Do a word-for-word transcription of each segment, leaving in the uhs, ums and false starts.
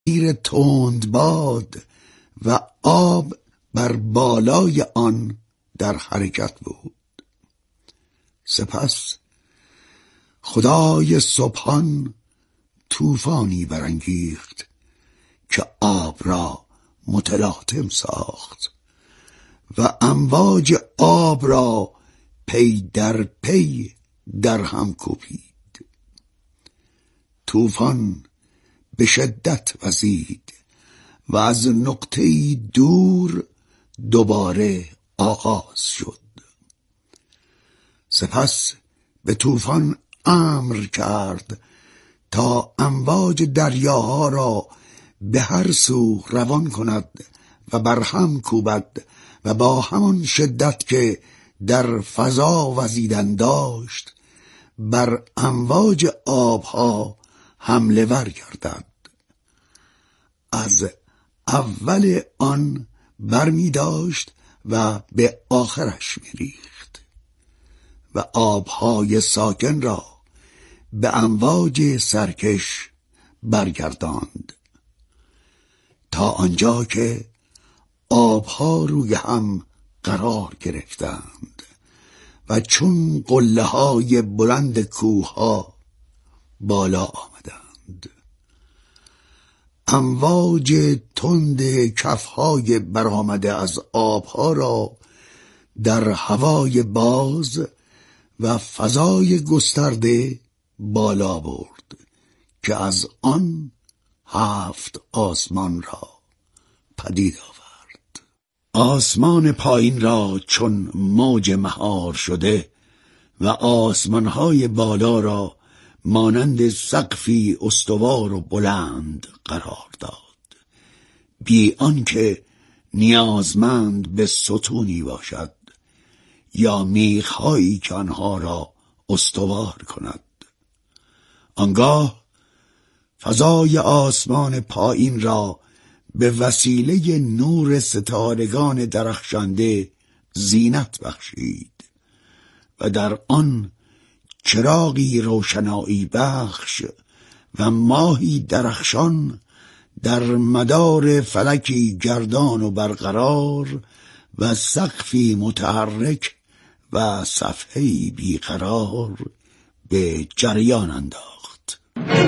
زیر تند باد و آب بر بالای آن در حرکت بود. سپس خدای سبحان طوفانی برانگیخت که آب را متلاطم ساخت و امواج آب را پی در پی در هم کوبید. طوفان به شدت وزید و از نقطه‌ای دور دوباره آغاز شد. سپس به طوفان امر کرد تا امواج دریاها را به هر سو روان کند و بر هم کوبد و با همان شدت که در فضا وزیدن داشت بر امواج آبها حمله ور گردد. از اول آن برمی داشت و به آخرش می ریخت و آبهای ساکن را به امواج سرکش برگرداند تا آنجا که آبها روی هم قرار گرفتند و چون قله های بلند کوه ها بالا آمدند. امواج تند کفهای برآمده از آبها را در هوای باز و فضای گسترده بالا برد که از آن هفت آسمان را پدید آورد. آسمان پایین را چون موج مهار شده و آسمانهای بالا را مانند سقفی استوار و بلند قرار داد، بی آنکه نیازمند به ستونی باشد یا میخهایی که آنها را استوار کند. آنگاه فضای آسمان پایین را به وسیله نور ستارگان درخشنده زینت بخشید و در آن چراغی روشنایی بخش و ماهی درخشان در مدار فلکی گردان و برقرار و سقفی متحرک و صفحه‌ای بیقرار به جریان انداخت.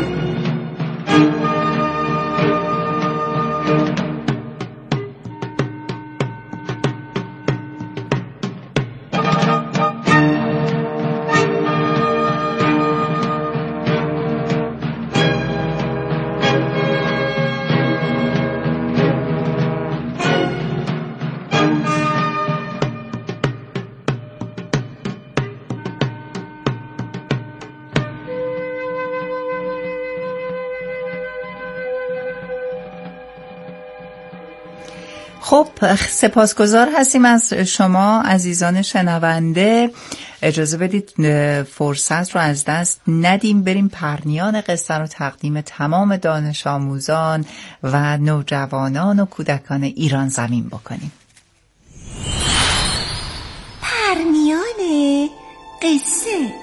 خب سپاسگزار هستیم از شما عزیزان شنونده. اجازه بدید فرصت رو از دست ندیم، بریم پرنیان قصه رو تقدیم تمام دانش آموزان و نوجوانان و کودکان ایران زمین بکنیم. پرنیان قصه.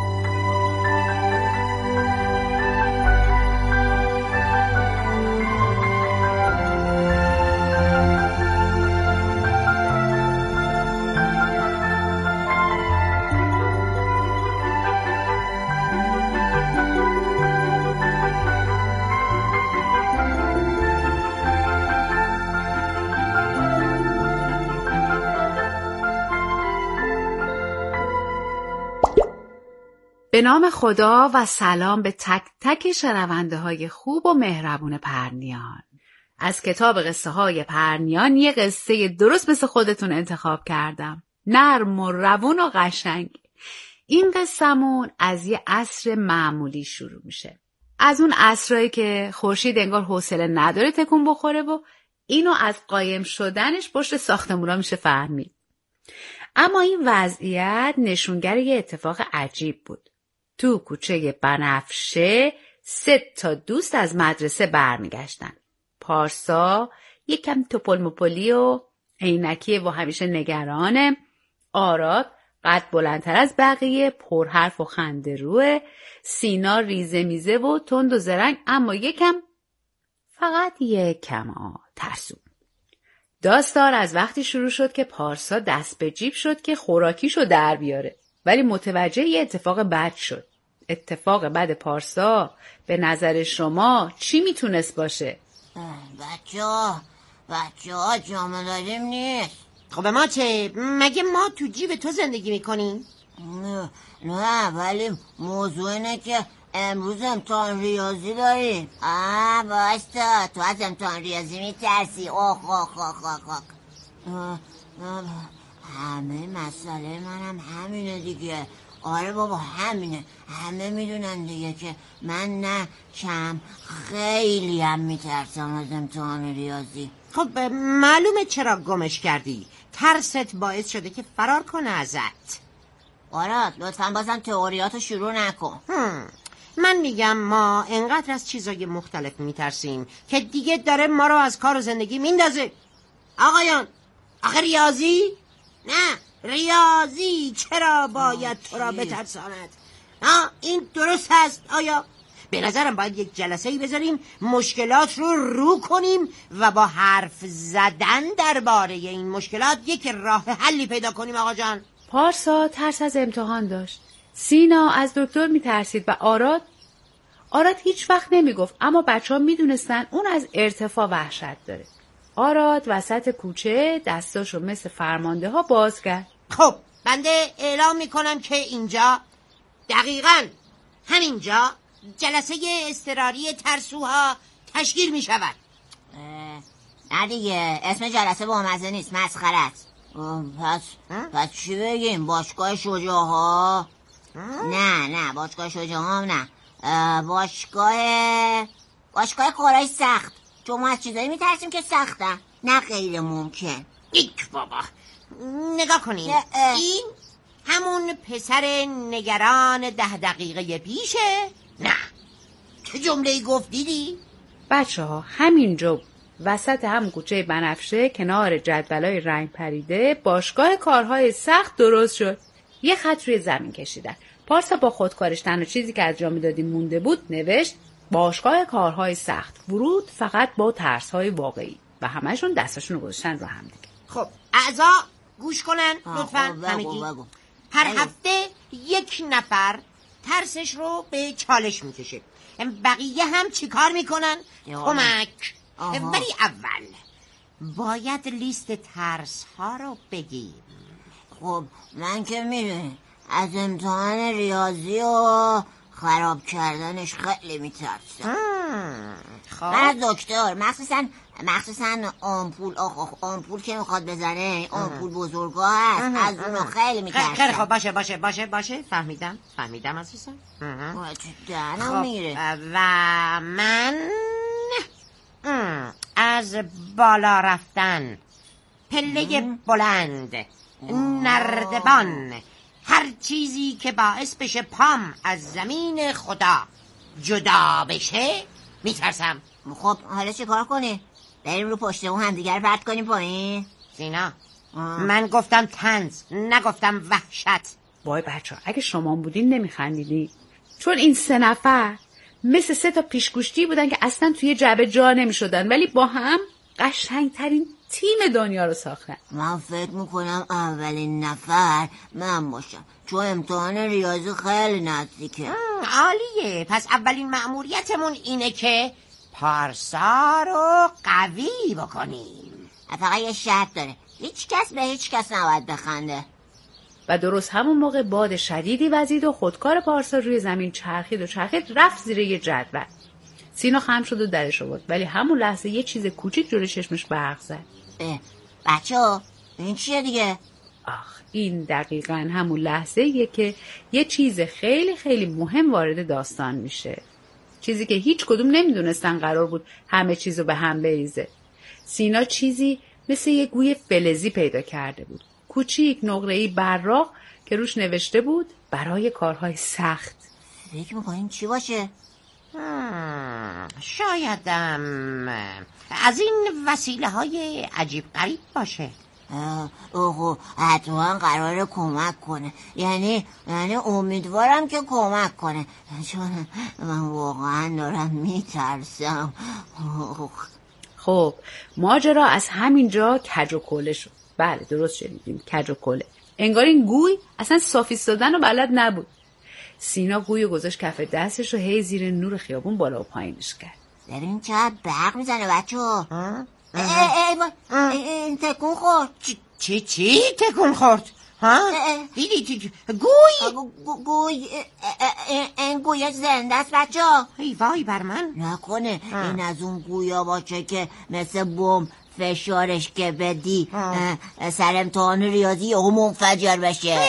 به نام خدا و سلام به تک تک شنونده های خوب و مهربون پرنیان. از کتاب قصه های پرنیان یه قصه درست مثل خودتون انتخاب کردم، نرم و روون و قشنگ. این قصه‌مون از یه عصر معمولی شروع میشه، از اون عصرایی که خورشید انگار حوصله نداره تکون بخوره و اینو از قایم شدنش پشت ساختمونا میشه فهمید. اما این وضعیت نشونگر یه اتفاق عجیب بود. تو کوچه بنفشه سه تا دوست از مدرسه برمیگشتن. پارسا یکم توپل مپلی و عینکیه و همیشه نگرانه. آراد قد بلندتر از بقیه، پرحرف و خنده روه. سینا ریزه میزه و تند و زرنگ اما یکم فقط یک کما ترسو. داستان از وقتی شروع شد که پارسا دست به جیب شد که خوراکیشو در بیاره، ولی متوجه یه اتفاق بد شد. اتفاق بد پارسا به نظر شما چی میتونست باشه؟ بچه ها بچه ها جامعه داریم نیست. خب ما چه؟ مگه ما تو جیب تو زندگی میکنیم؟ نه نه ولی موضوع اینه که امروز امتحان ریاضی داریم. آه باستا تو از امتحان ریاضی میترسی؟ اوه اوه اوه اوه اوه همه مسئله منم همینه دیگه. آره بابا همینه، همه میدونن دیگه که من نه کم خیلی هم میترسم از امتحان ریاضی. خب معلومه چرا گمش کردی. ترست باعث شده که فرار کنه ازت. آراد لطفا بازم تئوریاتو شروع نکن. هم. من میگم ما انقدر از چیزای مختلف میترسیم که دیگه داره ما رو از کار و زندگی میندازه. آقایان آخه ریاضی؟ نه ریاضی چرا باید تو را بترساند؟ آه این درست هست. آیا به نظرم باید یک جلسه‌ای بذاریم مشکلات رو رو کنیم و با حرف زدن درباره این مشکلات یک راه حلی پیدا کنیم. آقا جان پارسا ترس از امتحان داشت، سینا از دکتر میترسید و آراد آراد هیچ وقت نمیگفت، اما بچه ها میدونستن اون از ارتفاع وحشت داره. آراد وسط کوچه دستاشو مثل فرمانده ها باز کرد. خب بنده اعلام میکنم که اینجا دقیقاً همینجا جلسه اضطراری ترسوها تشکیل میشود. نه دیگه اسم جلسه با مزه نیست، مسخره است. پس پس چی بگیم؟ باشگاه شجاعها؟ نه نه باشگاه شجاعها نه، باشگاه باشگاه کارهای سخت، چون ما از چیزایی میترسیم که سختن، نه غیر ممکن. ایک بابا نگاه کنین، این همون پسر نگران ده دقیقه پیشه؟ نه چه جمله‌ای گفت دیدی؟ بچه ها همینجا وسط هم کوچه بنفشه کنار جدولای رنگ پریده باشگاه کارهای سخت درست شد. یه خط روی زمین کشیدن. پارسا با خودکارش تنها چیزی که از جا میدادیم مونده بود نوشت باشگاه کارهای سخت، ورود فقط با ترس‌های واقعی، و همشون دستاشون رو گذاشتن رو هم دیگه. خب اعضا گوش کنن لطفاً. همگی هر هفته یک نفر ترسش رو به چالش میکشه، بقیه هم چی کار میکنن؟ کمک. ولی اول باید لیست ترس ها رو بگیم. خب من که میدونی از امتحان ریاضی و خراب کردنش خیلی میترسم. خب من از دکتر مخصوصا مخصوصا آمپول آخ آخ آمپول که میخواد بزنه، آمپول بزرگاه هست، از اونو خیلی میترسم. خیلی خب باشه باشه باشه باشه فهمیدم فهمیدم عزیزم. دهنم میره. و من از بالا رفتن، پله بلند، نردبان، هر چیزی که باعث بشه پام از زمین خدا جدا بشه میترسم. خب حالا چه کار کنی؟ بریم رو پشت اون هم دیگر رد کنیم پایین؟ سینا من گفتم طنز نگفتم وحشت. وای بچه ها اگه شما بودین نمیخندیدی، چون این سه نفر مثل سه تا پیشگوشتی بودن که اصلا توی جعبه جا نمیشدن، ولی با هم قشنگترین تیم دنیا رو ساختن. من فکر میکنم اولین نفر من باشم، چون امتحان ریاضی خیلی نزدیکه. عالیه، پس اولین مأموریتمون اینه که پارسا رو قوی بکنیم. فقط یه شرط داره، هیچ کس به هیچ کس نباید بخنده. و درست همون موقع باد شدیدی وزید و خودکار پارسا روی زمین چرخید و چرخید رفت زیر یه جدول. سینا خم شد و درش آورد، ولی همون لحظه یه چیز کوچیک جلوی چشمش برق زد. بچه ها این چیه دیگه؟ آخ این دقیقاً همون لحظه یه که یه چیز خیلی خیلی مهم وارد داستان میشه، چیزی که هیچ کدوم نمیدونستن قرار بود همه چیزو به هم بریزه. سینا چیزی مثل یه گوی فلزی پیدا کرده بود، کوچیک، نقره‌ای براق که روش نوشته بود برای کارهای سخت. فکر میکنین چی باشه؟ شایدم از این وسیله های عجیب غریب باشه. اوه حتما قراره کمک کنه. یعنی یعنی امیدوارم که کمک کنه، چون من واقعا دارم میترسم. خب ماجرا از همینجا کج و کوله شد. بله درست شنیدیم، کج و کوله. انگار این گوی اصلا صاف ایستادن و بلد نبود. سینا گوی گذاشت کف دستش و هی زیر نور خیابون بالا و پایینش کرد. ببین چقدر برق میزنه بچه ها. ای ای این تکون خورد. چی چی تکون خورد؟ ها؟ دیدی گوی؟ گوی این گوی زنده است بچه ها. ای وای بر من. نکنه این از اون گویا باشه که مثل بمب فشارش که بدی سر امتحان ریاضی یهو منفجر بشه.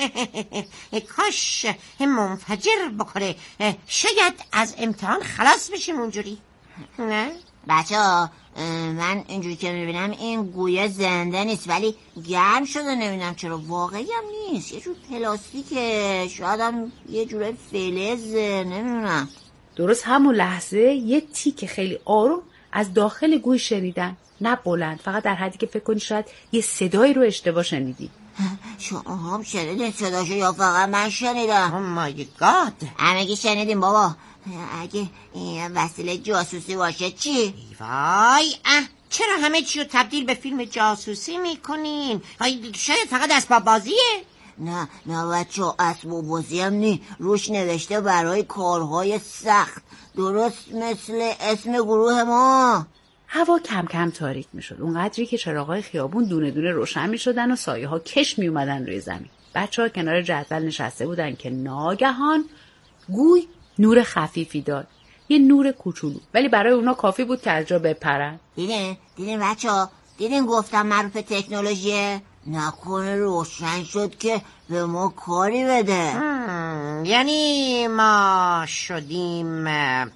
کاش منفجر بکنه، شاید از امتحان خلاص بشیم اونجوری. نه بچه ها من اینجوری که میبینم این گویه زنده نیست، ولی گرم شده. نمیدونم چرا، واقعی هم نیست، یه جور پلاستیکه، شاید هم یه جور فلزه، نمیدونم. درست همون لحظه یه تیک خیلی آروم از داخل گوی شنیدن. نه بلند، فقط در حدی که فکر کنی شاید یه صدایی رو اشتباه شنیدی. شما هم شنیدین صداشو یا فقط من شنیدم؟ اوه مای گاد، همگی شنیدیم بابا. اگه این وسیله جاسوسی باشه چی؟ وای اه چرا همه چی رو تبدیل به فیلم جاسوسی میکنین؟ شاید فقط اسباب بازیه؟ نه نه بچه اسباب بازی هم نی، روش نوشته برای کارهای سخت، درست مثل اسم گروه ما. هوا کم کم تاریک می شد، اونقدری که چراغای خیابون دونه دونه روشن می شدن و سایه ها کش می اومدن روی زمین. بچه ها کنار جدول نشسته بودن که ناگهان گوی نور خفیفی داد، یه نور کوچولو، ولی برای اونا کافی بود که از جا بپرن. دیدین دیدین بچه ها، دیدین گفتم معروف تکنولوژیه؟ نکنه روشن شد که به ما کاری بده. یعنی ما شدیم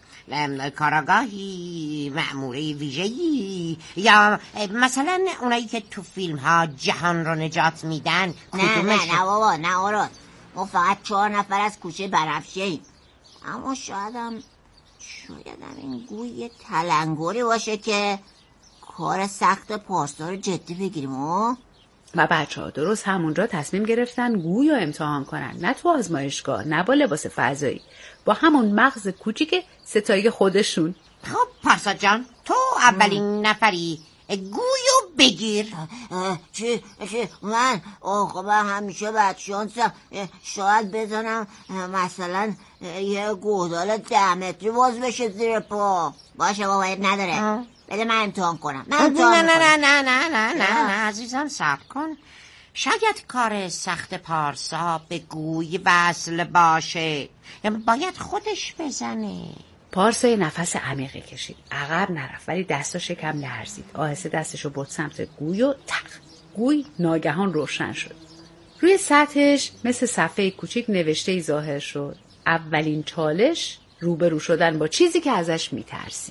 کاراگاهی، مأموره ویژه‌ای، یا مثلا اونایی که تو فیلم ها جهان رو نجات میدن؟ نه نه نه بابا نه آراد، ما فقط چهار نفر از کوچه بنفشه ایم. اما شایدم شایدم این گوی یه تلنگری باشه که کار سخت پارسا رو جدی بگیریم. و و بچه ها درست همونجا تصمیم گرفتن گوی رو امتحان کنن، نه تو آزمایشگاه، نه با لباس فضایی، با همون مغز کوچیک ستایی خودشون. خب پارسا جان، تو اولین نفری، گویو بگیر. چی؟ چی؟ من؟ آخه من همیشه بدشانسم، شاید بزنم مثلا یه گودال ده متری باز بشه زیر پا. باشه بابا نداره، بده من امتحان کنم. من امتحان نه نه نه نه نه نه نه نه عزیزم صبر کن. شاید کار سخت پارسا به گوی وصل باشه، باید خودش بزنه. پارسا یه نفس عمیقی کشید، عقب نرفت ولی دستاش یکم لرزید. آهسته دستشو برد سمت گوی و تق، گوی ناگهان روشن شد. روی سطحش مثل صفحه کوچیک نوشته‌ای ظاهر شد. اولین چالش روبرو شدن با چیزی که ازش میترسی.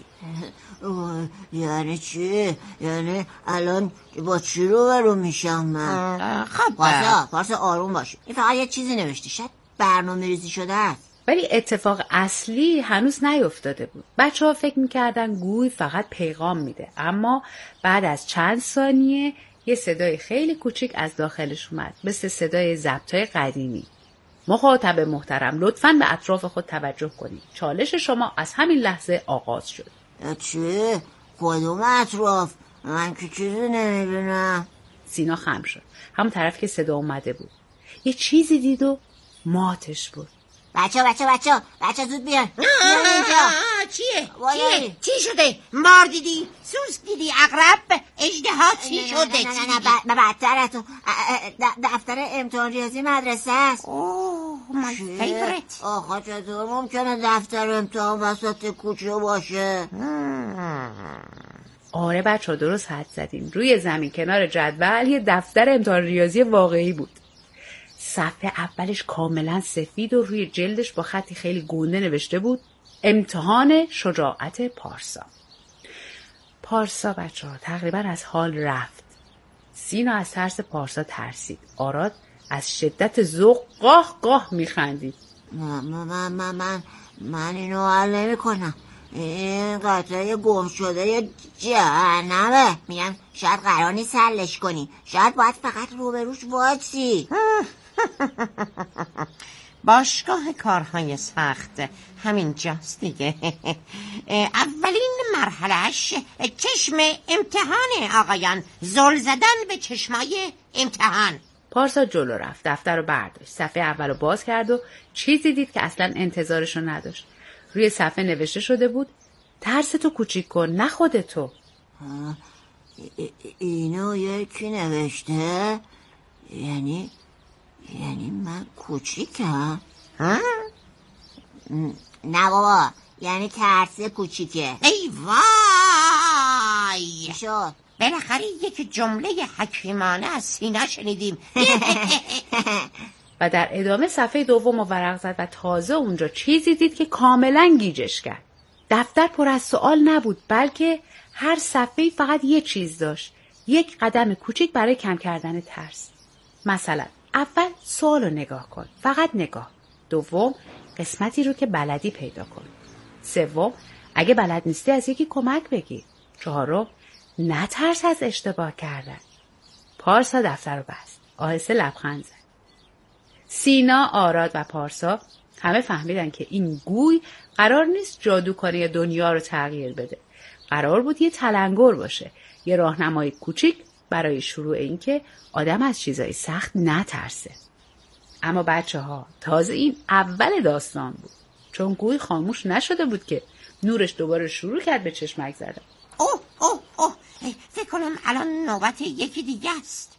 یعنی چی؟ یعنی الان با چی روبرو میشم من؟ خب پارسا پارسا آروم باش، این فقط یه چیزی نوشته، شاید برنامه ریزی شده است. ولی اتفاق اصلی هنوز نیفتاده بود. بچه ها فکر میکردن گوی فقط پیغام میده، اما بعد از چند ثانیه یه صدای خیلی کوچیک از داخلش اومد، مثل صدای ضبطای قدیمی. مخاطب محترم لطفاً به اطراف خود توجه کنید. چالش شما از همین لحظه آغاز شد. چی؟ کدوم اطراف؟ من که چیزی نمیبینم. سینا خم شد، همون طرف که صدا اومده بود. یه چیزی دید و ماتش بود. بچه بچه بچه بچه زود بیان بیان اینجا. چیه؟ چیه؟ چی شده؟ مار دیدی؟ سوسک دیدی؟ عقرب؟ اژدها چی شده؟ نه نه نه نه بدتر از تو، دفتر امتحان ریاضی مدرسه است. اوه مای فیورت. آخه چطور ممکنه دفتر امتحان وسط کوچه باشه؟ آره بچه ها درست حد زدیم. روی زمین کنار جدول یه دفتر امتحان ریاضی واقعی بود. صفحه اولش کاملا سفید و روی جلدش با خطی خیلی گنده نوشته بود امتحان شجاعت پارسا. پارسا بچه ها تقریبا از حال رفت. سینا از ترس پارسا ترسید. آراد از شدت ذوق قاه قاه میخندید. من من من من من اینو حل نمی کنم. این قطعه گم شده جهنمه. میگم شاید قرار نیست حلش کنی، شاید باید فقط روبروش وایسی. باشگاه کارهای سخت همین جاست دیگه. اولین مرحلهش چشم امتحانه آقایان، زل زدن به چشمای امتحان. پارسا جلو رفت، دفتر رو برداشت، صفحه اول رو باز کرد و چیزی دید که اصلا انتظارش رو نداشت. روی صفحه نوشته شده بود ترستو کوچیک کن، نه خودتو. اینو یکی نوشته؟ یعنی یعنی من کوچیکم؟ نه بابا، یعنی ترس کوچیکه. ای وای شو بالاخره یک جمله حکیمانه از سینا شنیدیم. و در ادامه صفحه دوم رو ورق زد و تازه اونجا چیزی دید که کاملا گیجش کرد. دفتر پر از سوال نبود، بلکه هر صفحه فقط یه چیز داشت، یک قدم کوچیک برای کم کردن ترس. مثلا اول سوال رو نگاه کن، فقط نگاه. دوم قسمتی رو که بلدی پیدا کن. سوم اگه بلد نیستی از یکی کمک بگیر. چهارم نترس از اشتباه کردن. پارسا دفتر رو بست، آهسته لبخند زد. سینا، آراد و پارسا همه فهمیدن که این گوی قرار نیست جادوکاری دنیا رو تغییر بده. قرار بود یه تلنگر باشه، یه راهنمای کوچیک برای شروع این که آدم از چیزای سخت نترسه. اما بچه ها تازه این اول داستان بود، چون گوی خاموش نشده بود که نورش دوباره شروع کرد به چشمک زدن. اوه اوه اوه فکر کنم الان نوبت یکی دیگه است.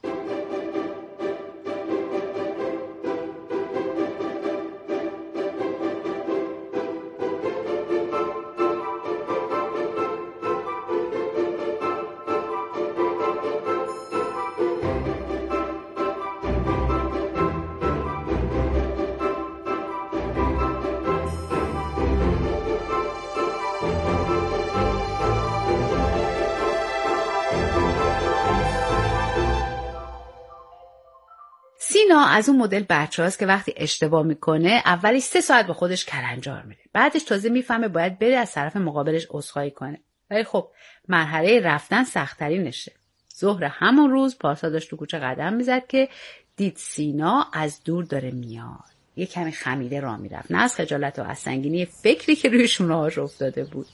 سینا از اون مدل بچه هاست که وقتی اشتباه میکنه اولی سه ساعت با خودش کلنجار میره، بعدش تازه میفهمه باید بره از طرف مقابلش عذرخواهی کنه. ولی خب مرحله رفتن سخت‌ترینشه. ظهر همون روز پارسا داشت تو کوچه قدم میزد که دید سینا از دور داره میاد. یه کمی خمیده راه میرفت، نه از خجالت و از سنگینی فکری که روی شونه‌هاش افتاده بود.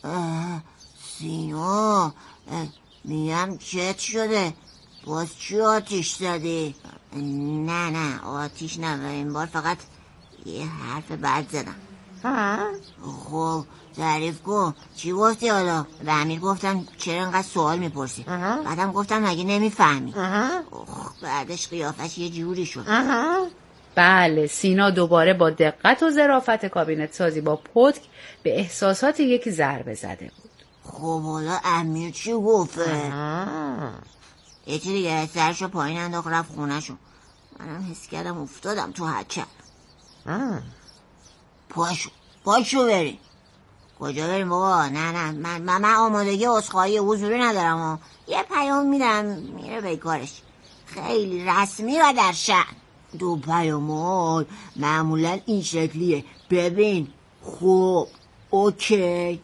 سینا میگم چت شده؟ باز چی آتیش زدی؟ نه نه آتیش نه، این بار فقط یه حرف بد زدم. خب تعریف کن، چی گفتی حالا؟ به امیر گفتم چرا انقدر سوال میپرسی، بعدم گفتم مگه نمیفهمی. بعدش قیافش یه جوری شد. بله، سینا دوباره با دقت و ظرافت کابینت سازی با پتک به احساسات یکی ضربه زده بود. خب حالا امیر چی گفته؟ یه چی دیگه سرشو پایین انداخت رفت خونه شو. منم حس کردم افتادم تو هچل. پاشو پاشو بریم. کجا بریم بابا؟ نه نه من من, من آمادگی عذرخواهی حضوری ندارم و یه پیام میدم میره به کارش. خیلی رسمی و در شأن. دو پیامات معمولا این شکلیه. ببین خوب اوکی.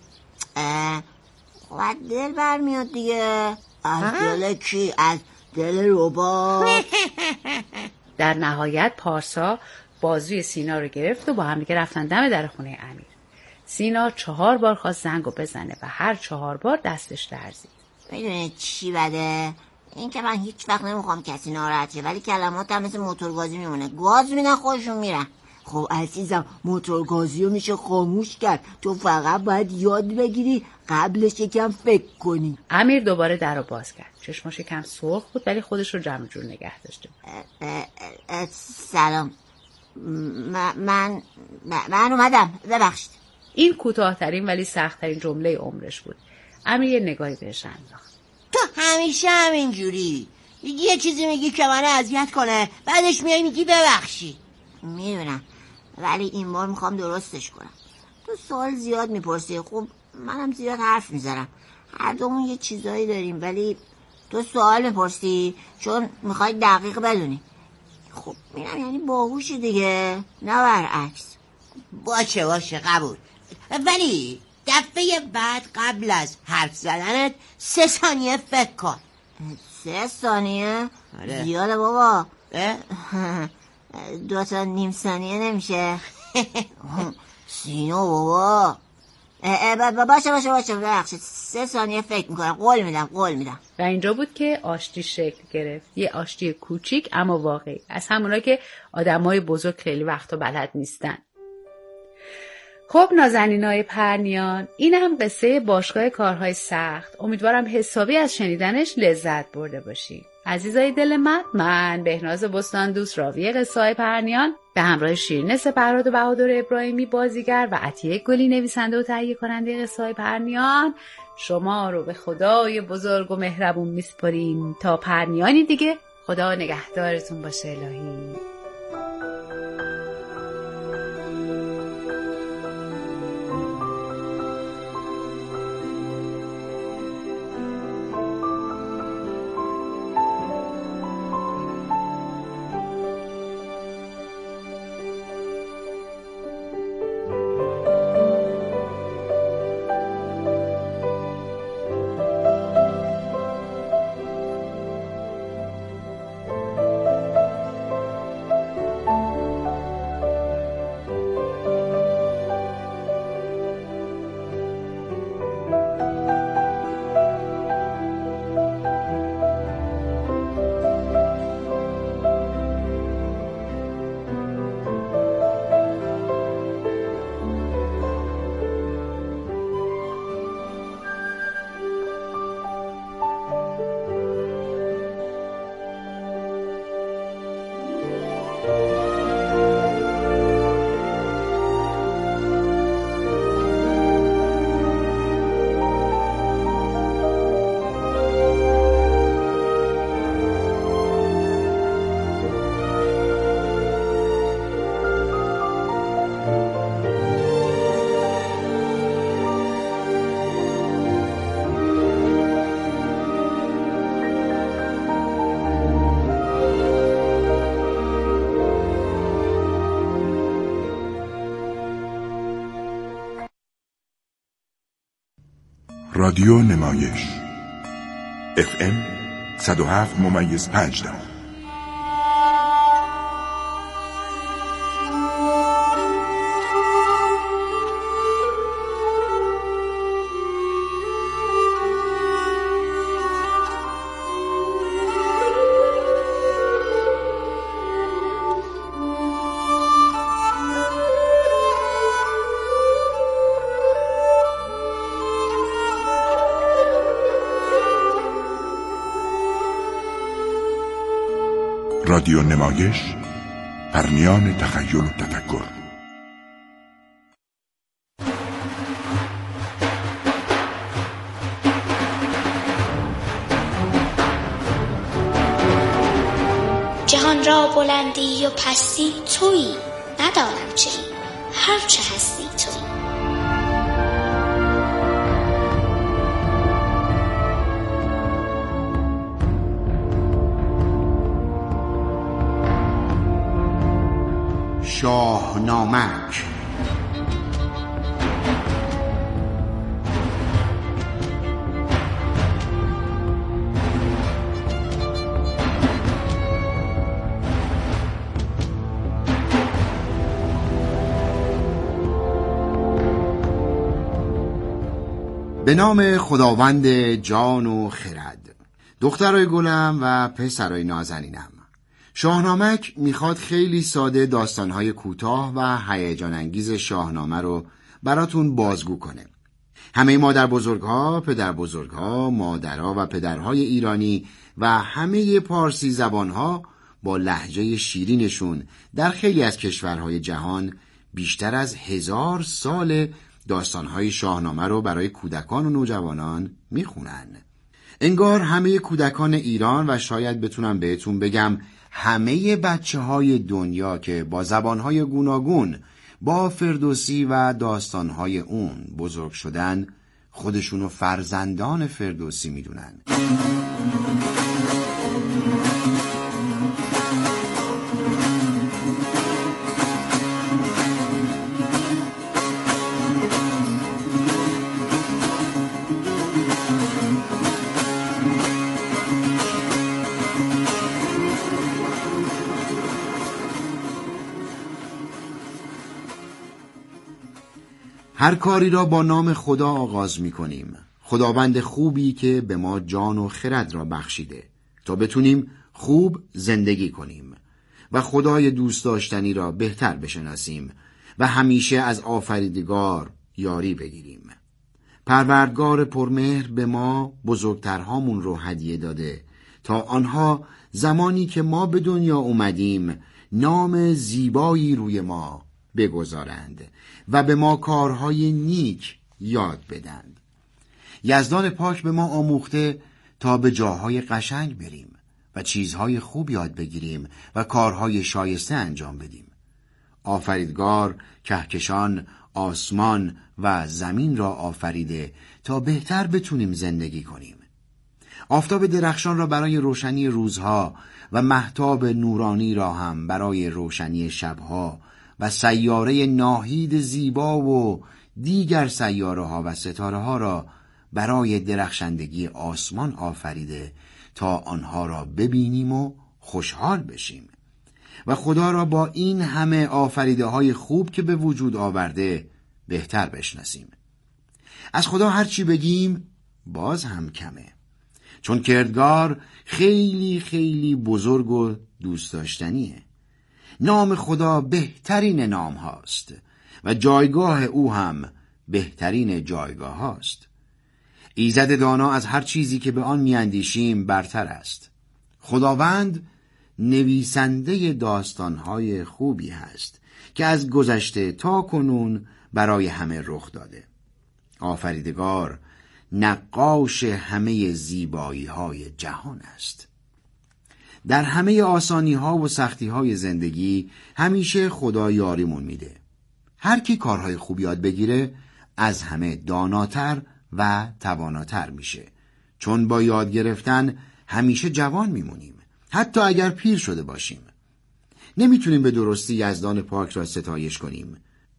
خب دل برمیاد دیگه. از دل کی؟ از دل ربات. در نهایت پارسا بازوی سینا رو گرفت و با هم دیگه رفتن دم در خونه امیر. سینا چهار بار خواست زنگو بزنه و هر چهار بار دستش لرزید. میدونی چی بده؟ این که من هیچ وقت نمیخوام کسی ناراحت شه، ولی کلماتم مثل موتورگازی میمونه. گاز میدن خودشون میرن. خب عزیزم موتورگازی رو میشه خاموش کرد، تو فقط باید یاد بگیری قبلش یکم فکر کنی. امیر دوباره در رو باز کرد. چشماش یکم سرخ بود ولی خودش رو جمع جور نگه داشته بود. سلام، من من من اومدم، ببخشید. این کوتاه‌ترین ولی سخت‌ترین جمله عمرش بود. امیر یه نگاهی بهش انداخت. تو همیشه همینجوری یه چیزی میگی که منو اذیت کنه، بعدش میای میگی ببخشید. میدونم، ولی این بار میخوام درستش کنم. تو سوال زیاد میپرسی، خب منم زیاد حرف میزنم. هر دومون یه چیزایی داریم، ولی تو سوال میپرسی چون میخوای دقیق بدونی. خب میرم یعنی باهوشی دیگه، نه برعکس. باشه باشه قبول، ولی دفعه بعد قبل از حرف زدنت سه ثانیه فکر کن. سه ثانیه؟ آره. زیاده بابا. اه؟ دو تا نیم ثانیه نمیشه؟ سینا بابا. باشه باشه باشه ببخشید، سه ثانیه فکر میکنم، قول میدم قول میدم. و اینجا بود که آشتی شکل گرفت. یه آشتی کوچیک اما واقعی، از همونا که آدمای بزرگ خیلی وقتا بلد نیستن. خب نازنینای پرنیان، این هم قصه باشگاه کارهای سخت. امیدوارم حسابی از شنیدنش لذت برده باشید. عزیزای دل من، من بهناز بستان دوست راوی قصه های پرنیان به همراه شیرین سپرهاد و بهادر ابراهیمی بازیگر و عطیه گلی نویسنده و تهیه کننده قصه های پرنیان شما رو به خدای بزرگ و مهربون میسپاریم تا پرنیانی دیگه. خدا نگهدارتون باشه الهی. رادیو نمایش اف ام صد و هفت ممیز پنج دهم. رادیو نمایش، پرنیان تخیل و تفکر. جهان را بلندی و پستی تویی، ندانم چه ای، هر چه هستی تویی. شاهنامک. به نام خداوند جان و خرد. دخترای گلم و پسرای نازنینم، شاهنامک میخواد خیلی ساده داستانهای کوتاه و هیجان انگیز شاهنامه رو براتون بازگو کنه. همه مادر بزرگها، پدر بزرگها، مادرها و پدرهای ایرانی و همه پارسی زبانها با لهجه شیرینشون در خیلی از کشورهای جهان بیشتر از هزار سال داستانهای شاهنامه رو برای کودکان و نوجوانان میخونن. انگار همه کودکان ایران و شاید بتونم بهتون بگم همه بچه های دنیا که با زبانهای گوناگون با فردوسی و داستانهای اون بزرگ شدن، خودشونو فرزندان فردوسی میدونن. هر کاری را با نام خدا آغاز می کنیم. خداوند خوبی که به ما جان و خرد را بخشیده تا بتونیم خوب زندگی کنیم و خدای دوست داشتنی را بهتر بشناسیم و همیشه از آفریدگار یاری بگیریم. پروردگار پرمهر به ما بزرگترهامون رو هدیه داده تا آنها زمانی که ما به دنیا اومدیم نام زیبایی روی ما بگذارند و به ما کارهای نیک یاد بدند. یزدان پاک به ما آموخته تا به جاهای قشنگ بریم و چیزهای خوب یاد بگیریم و کارهای شایسته انجام بدیم. آفریدگار کهکشان، آسمان و زمین را آفریده تا بهتر بتونیم زندگی کنیم. آفتاب درخشان را برای روشنی روزها و مهتاب نورانی را هم برای روشنی شبها و سیاره ناهید زیبا و دیگر سیاره ها و ستاره ها را برای درخشندگی آسمان آفریده تا آنها را ببینیم و خوشحال بشیم و خدا را با این همه آفریده های خوب که به وجود آورده بهتر بشناسیم. از خدا هر چی بگیم باز هم کمه، چون کردگار خیلی خیلی بزرگ و دوست داشتنیه. نام خدا بهترین نام هاست و جایگاه او هم بهترین جایگاه هاست. ایزد دانا از هر چیزی که به آن میاندیشیم برتر است. خداوند نویسنده داستانهای خوبی هست که از گذشته تا کنون برای همه رخ داده. آفریدگار نقاش همه زیبایی های جهان است. در همه آسانی ها و سختی های زندگی همیشه خدا یاریمون میده. هر کی کارهای خوب یاد بگیره از همه داناتر و تواناتر میشه، چون با یاد گرفتن همیشه جوان میمونیم، حتی اگر پیر شده باشیم. نمیتونیم به درستی یزدان پاک را ستایش کنیم.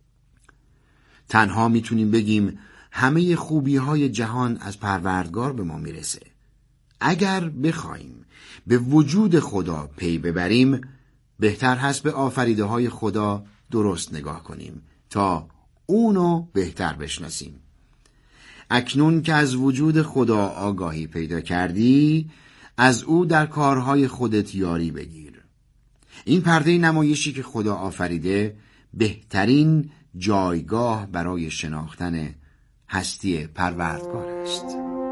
تنها میتونیم بگیم همه خوبی های جهان از پروردگار به ما میرسه. اگر بخوایم به وجود خدا پی ببریم، بهتر هست به آفریده های خدا درست نگاه کنیم تا اونو بهتر بشناسیم. اکنون که از وجود خدا آگاهی پیدا کردی، از او در کارهای خودت یاری بگیر. این پرده نمایشی که خدا آفریده بهترین جایگاه برای شناختن هستی پروردگار است.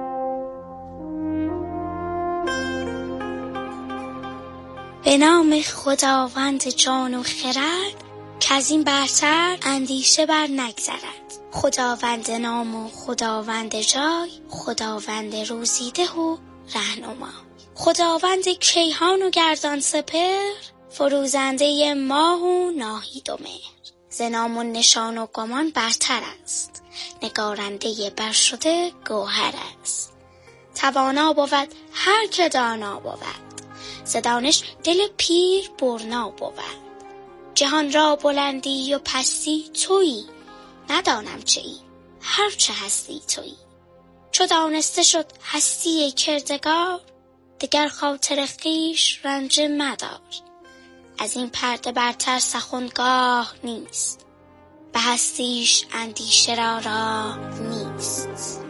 به نام خداوند جان و خرد که از این برتر اندیشه بر نگذرد. خداوند نام و خداوند جای، خداوند روزیده و رهنما، خداوند کیهان و گردان سپر، فروزنده ماه و ناهید و مهر. ز نام و نشان و گمان برتر است، نگارنده بر شده گوهر است. توانا بود هر که دانا بود، ز دانش دل پیر برنا بود. جهان را بلندی و پستی تویی، ندانم چه ای، هر چه هستی تویی. چو دانسته شد هستی کردگار، دگر خاطر خویش رنج مدار. از این پرده برتر سخنگاه نیست، به هستیش اندیشه را راه نیست.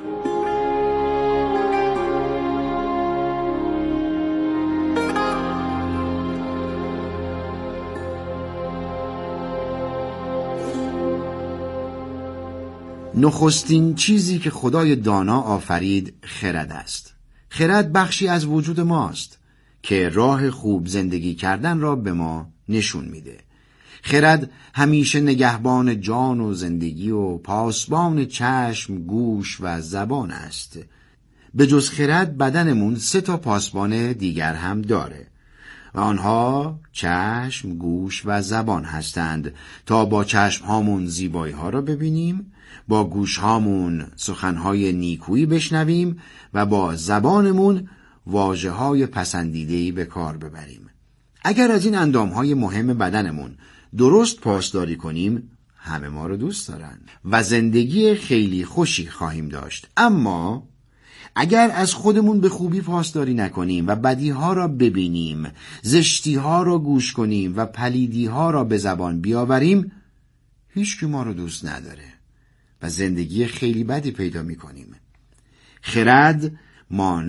نخستین چیزی که خدای دانا آفرید خرد است. خرد بخشی از وجود ماست که راه خوب زندگی کردن را به ما نشون میده. خرد همیشه نگهبان جان و زندگی و پاسبان چشم، گوش و زبان است. به جز خرد بدنمون سه تا پاسبان دیگر هم داره و آنها چشم، گوش و زبان هستند تا با چشم هامون زیبایی ها را ببینیم، با گوش هامون سخنهای نیکویی بشنویم و با زبانمون واژه های پسندیده‌ای به کار ببریم. اگر از این اندام های مهم بدنمون درست پاسداری کنیم، همه ما رو دوست دارن و زندگی خیلی خوشی خواهیم داشت. اما اگر از خودمون به خوبی پاسداری نکنیم و بدیها را ببینیم، زشتیها را گوش کنیم و پلیدیها را به زبان بیاوریم، هیچ کی ما رو دوست نداره و زندگی خیلی بدی پیدا میکنیم. خرد ما